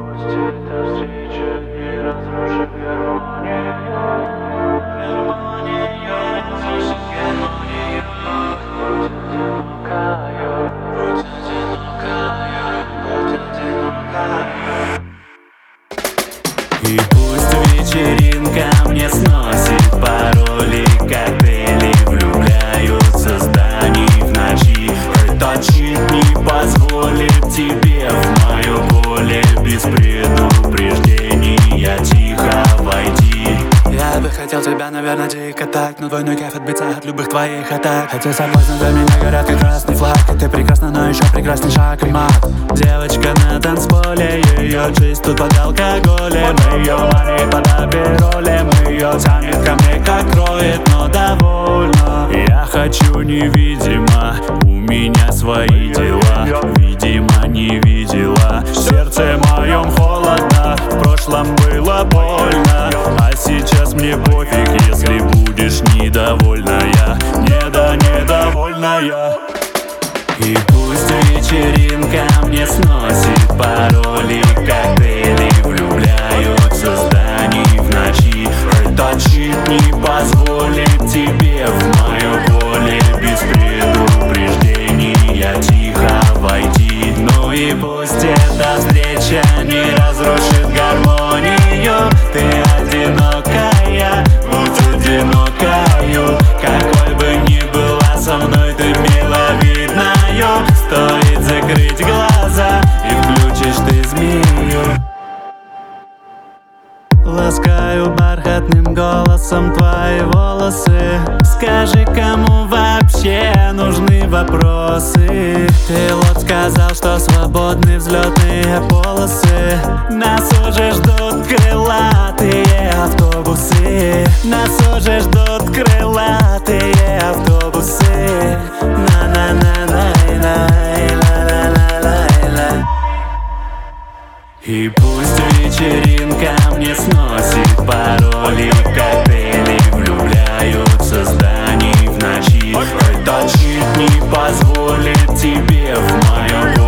Пусть эта встреча не разрушит гармонию. Гармонию не разрушит гармонию. Будь одинокою, будь одинокою. И пусть вечеринка мне сносит пароли, коктейли влюбляются зданий в ночи. Этот щит не позволит тебе в мое поле без предупреждения тихо войти. Я бы хотел тебя, наверное, дико так, но двойной кайф отбиться от любых твоих атак. Хотя соблазны для меня горят как красный флаг, и ты прекрасна, но еще прекрасней шаг и мат. Девочка на танцполе, ее жизнь тут под алкоголем. Ее манит под аперолем, ее тянет ко мне как кроет, но довольно. Я хочу невидимо, у меня свои дела. Видимо, не видела, в сердце моем холодно. В прошлом было больно, а сейчас мне пофиг, если будешь недовольная. Недовольная. И пусть вечеринка мне сносит пароли, коктейли влюбляются зданий в ночи. Этот щит не позволит тебе в мое поле без предупреждения тихо войти. Ну и пусть эта встреча не разрушит гармонию. Ты одинокая, будь одинокою. Какой бы ни была со мной ты миловидною. Стоит закрыть глаза и включишь ты змею. Ласкаю бархатным голосом твои волосы. Скажи, кому вообще нужны вопросы? Ты вот сказал, что свободны взлетные полосы. Нас уже ждут крылатые автобусы. Нас уже ждут крылатые автобусы. На-на-на-на-на-на-на-на-на. И пусть вечеринка мне сносит пароли, коктейли влюбляются зданий в ночи. Этот щит не позволит тебе в моем